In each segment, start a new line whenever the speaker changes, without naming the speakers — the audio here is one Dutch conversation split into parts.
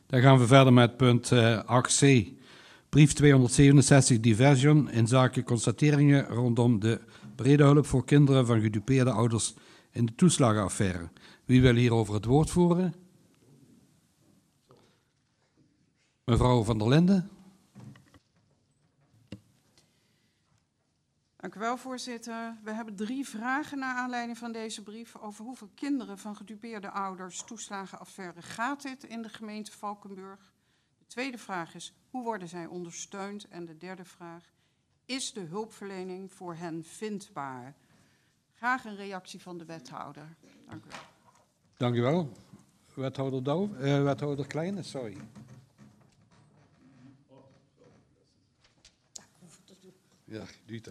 Dan gaan we verder met punt 8c. Brief 267 Diversion in zaken constateringen rondom de brede hulp voor kinderen van gedupeerde ouders in de toeslagenaffaire. Wie wil hierover het woord voeren? Mevrouw van der Linden.
Dank u wel, voorzitter. We hebben 3 vragen naar aanleiding van deze brief. Over hoeveel kinderen van gedupeerde ouders toeslagenaffaire gaat dit in de gemeente Valkenburg? De tweede vraag is, hoe worden zij ondersteund? En de derde vraag, is de hulpverlening voor hen vindbaar? Graag een reactie van de wethouder. Dank u wel.
Dank u wel. Wethouder Kleine, sorry. Ja, Dieter.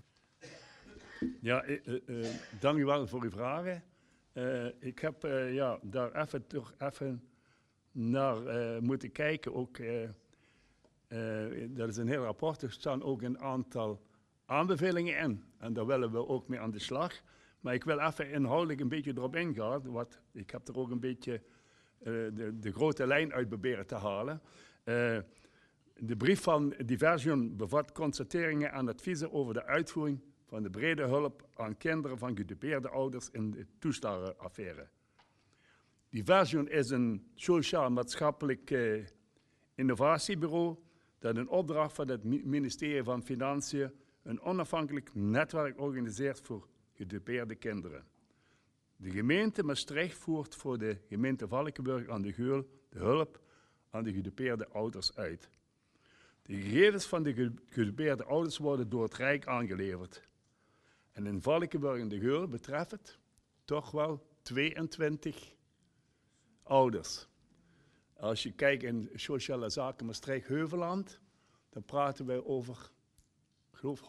Ja, dank u wel voor uw vragen. Ik heb daar even naar moeten kijken. Ook, dat is een heel rapport. Er staan ook een aantal aanbevelingen in. En daar willen we ook mee aan de slag. Maar ik wil even inhoudelijk een beetje erop ingaan. Ik heb er ook een beetje de grote lijn uit proberen te halen. De brief van Diversion bevat constateringen en adviezen over de uitvoering van de brede hulp aan kinderen van gedupeerde ouders in de toeslagenaffaire. Diversion is een sociaal-maatschappelijk innovatiebureau dat in opdracht van het ministerie van Financiën een onafhankelijk netwerk organiseert voor gedupeerde kinderen. De gemeente Maastricht voert voor de gemeente Valkenburg aan de Geul de hulp aan de gedupeerde ouders uit. De gegevens van de gedupeerde ouders worden door het Rijk aangeleverd. En in Valkenburg en de Geul betreft het toch wel 22 ouders. Als je kijkt in Sociale Zaken Maastricht-Heuveland, dan praten wij over, ik geloof,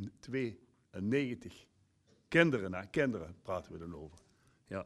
192 kinderen. Kinderen praten we dan over. Ja.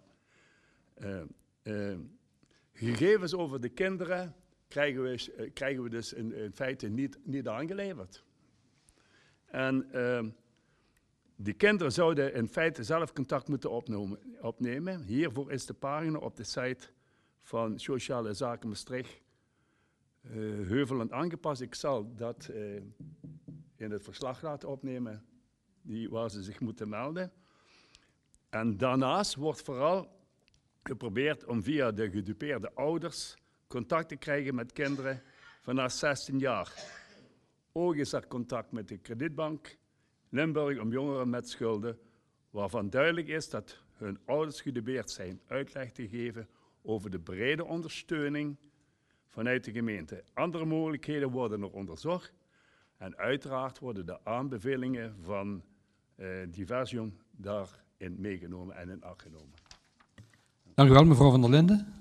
Gegevens over de kinderen krijgen we dus in feite niet aangeleverd. En die kinderen zouden in feite zelf contact moeten opnemen. Hiervoor is de pagina op de site van Sociale Zaken Maastricht Heuveland aangepast. Ik zal dat in het verslag laten opnemen waar ze zich moeten melden. En daarnaast wordt vooral geprobeerd om via de gedupeerde ouders contact te krijgen met kinderen vanaf 16 jaar. Ook is er contact met de kredietbank Limburg om jongeren met schulden, waarvan duidelijk is dat hun ouders gedupeerd zijn, uitleg te geven over de brede ondersteuning vanuit de gemeente. Andere mogelijkheden worden nog onderzocht en uiteraard worden de aanbevelingen van Diversion daarin meegenomen en in acht genomen.
Dank u wel, mevrouw van der Linden.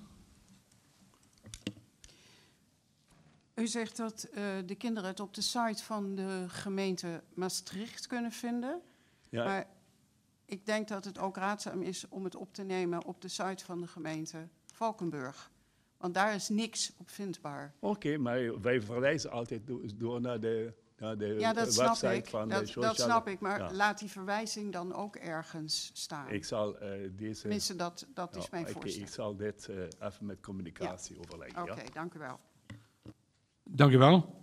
U zegt dat de kinderen het op de site van de gemeente Maastricht kunnen vinden. Ja. Maar ik denk dat het ook raadzaam is om het op te nemen op de site van de gemeente Valkenburg. Want daar is niks op vindbaar.
Oké, maar wij verwijzen altijd door naar de
ja, dat
website
snap ik.
van
dat
sociale...
snap ik, maar
ja.
Laat die verwijzing dan ook ergens staan.
Ik zal deze...
Tenminste, dat is mijn voorstel.
Ik zal dit even met communicatie overleggen.
Oké, dank u wel.
Dank u wel.